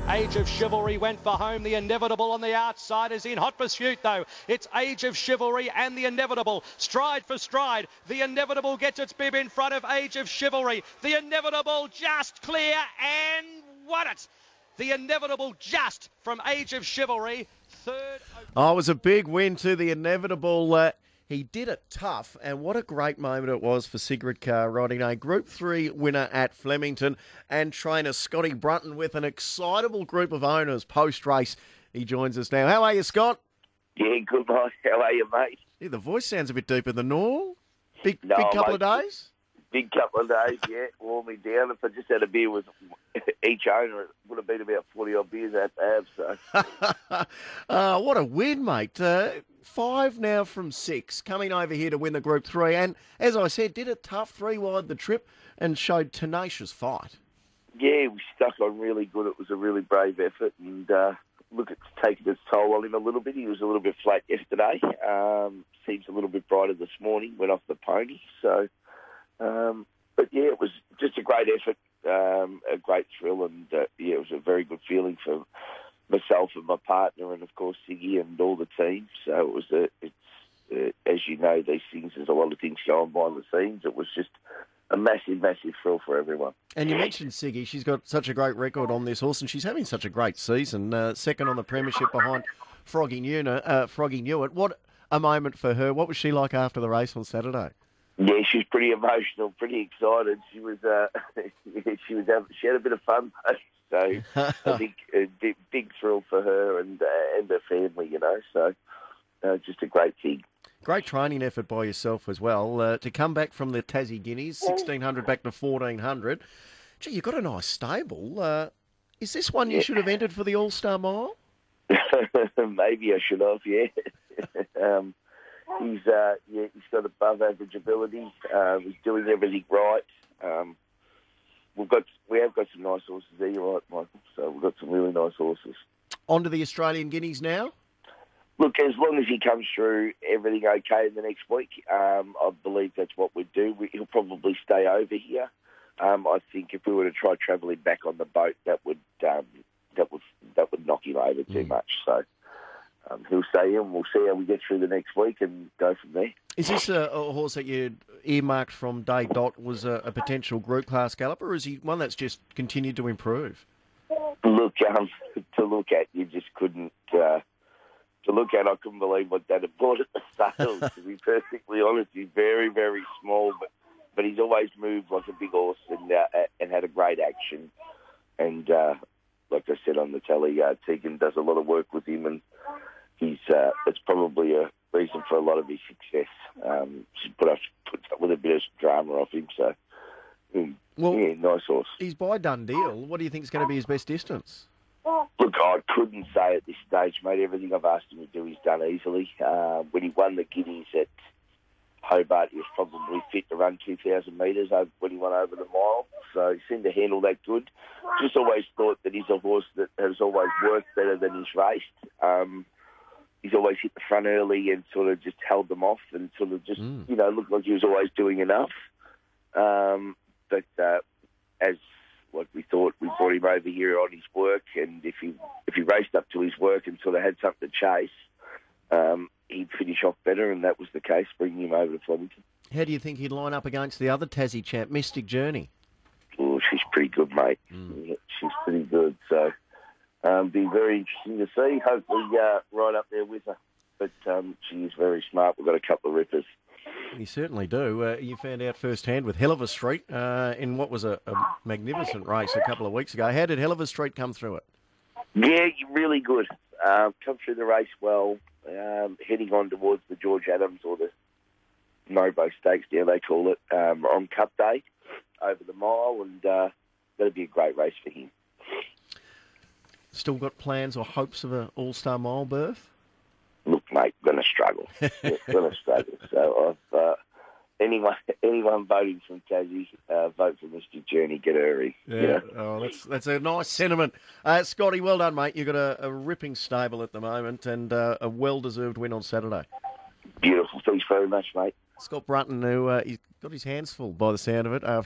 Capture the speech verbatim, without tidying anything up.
Age of Chivalry went for home. The Inevitable on the outside is in hot pursuit, though. It's Age of Chivalry and the Inevitable. Stride for stride. The Inevitable gets its bib in front of Age of Chivalry. The Inevitable just clear and won it. The Inevitable just from Age of Chivalry. Third. Oh, it was a big win to the Inevitable. Uh, he did it tough, and what a great moment it was for Sigrid Carr riding a Group three winner at Flemington, and trainer Scotty Brunton with an excitable group of owners post-race. He joins us now. How are you, Scott? Yeah, good, mate. How are you, mate? Yeah, the voice sounds a bit deeper than normal. Big, no, big couple mate, of days? Big couple of days, yeah. Wore me down. If I just had a beer with each owner, it would have been about forty-odd beers at Abs. So. uh, what a win, mate. Uh, five now from six, coming over here to win the Group three. And, as I said, did it tough, three wide the trip, and showed tenacious fight. Yeah, we stuck on really good. It was a really brave effort. And, uh, look, it's taken its toll on him a little bit. He was a little bit flat yesterday. Um, seems a little bit brighter this morning. Went off the pony. So... Um, but yeah, it was just a great effort, um, a great thrill, and uh, yeah, it was a very good feeling for myself and my partner, and of course Siggy and all the team. So it was a, it's uh, as you know, these things, there's a lot of things going behind the scenes. It was just a massive, massive thrill for everyone. And you mentioned Siggy; she's got such a great record on this horse, and she's having such a great season. Uh, second on the premiership behind Froggy Newitt. Uh, Froggy Newitt. What a moment for her! What was she like after the race on Saturday? Yeah, she was pretty emotional, pretty excited. She was, uh, she was, having, she had a bit of fun, so I think a big, big thrill for her and uh, and her family, you know. So uh, just a great thing. Great training effort by yourself as well uh, to come back from the Tassie Guineas, sixteen hundred back to fourteen hundred. Gee, you've got a nice stable. Uh, is this one you yeah. should have entered for the All Star Mile? Maybe I should have. Yeah. um, He's uh, yeah, he's got above average ability. Uh, he's doing everything right. Um, we've got we have got some nice horses there, you're right, Michael. So we've got some really nice horses. On to the Australian Guineas now. Look, as long as he comes through everything okay in the next week, um, I believe that's what we'd do. We, he'll probably stay over here. Um, I think if we were to try travelling back on the boat, that would um, that would that would knock him over too mm. much. So. Um, he'll stay in. We'll see how we get through the next week and go from there. Is this a, a horse that you earmarked from day dot was a, a potential group class galloper, or is he one that's just continued to improve? Look, um, to look at, you just couldn't. Uh, to look at, I couldn't believe what Dad had bought at the sales. To be perfectly honest, he's very, very small, but but he's always moved like a big horse and uh, and had a great action. And uh, like I said on the telly, uh, Tegan does a lot of work with him, and he's uh, it's probably a reason for a lot of his success. Um, she put up puts up with a bit of drama off him, so mm, well, yeah, nice horse. He's by done deal. What do you think is going to be his best distance? Look, I couldn't say at this stage, mate. Everything I've asked him to do, he's done easily. Uh, when he won the Guineas at Hobart, he was probably fit to run two thousand metres when he won over the mile, so he seemed to handle that good. Just always thought that he's a horse that has always worked better than he's raced. Um, He's always hit the front early and sort of just held them off and sort of just, mm. you know, looked like he was always doing enough. Um, but uh, as like we thought, we brought him over here on his work, and if he if he raced up to his work and sort of had something to chase, um, he'd finish off better, and that was the case, bringing him over to Flemington. How do you think he'd line up against the other Tassie champ, Mystic Journey? Oh, she's pretty good, mate. Mm. Yeah, she's pretty good, so... Um, be very interesting to see. Hopefully, uh, right up there with her. But um, she is very smart. We've got a couple of rippers. You certainly do. Uh, you found out firsthand with Helliver Street uh, in what was a, a magnificent race a couple of weeks ago. How did Helliver Street come through it? Yeah, really good. Uh, come through the race well. Um, heading on towards the George Adams or the Nobo Stakes, yeah, they call it, um, on Cup Day over the mile, and uh, that'll be a great race for him. Still got plans or hopes of an All-Star Mile berth? Look, mate, going to struggle. going to struggle. So I've, uh, anyone anyone voting from Tassie, uh, vote for Mystic Journey, get early. Yeah, you know? oh, that's that's a nice sentiment. Uh, Scotty, well done, mate. You've got a, a ripping stable at the moment and uh, a well-deserved win on Saturday. Beautiful. Thanks very much, mate. Scott Brunton, who uh, he's got his hands full by the sound of it, uh,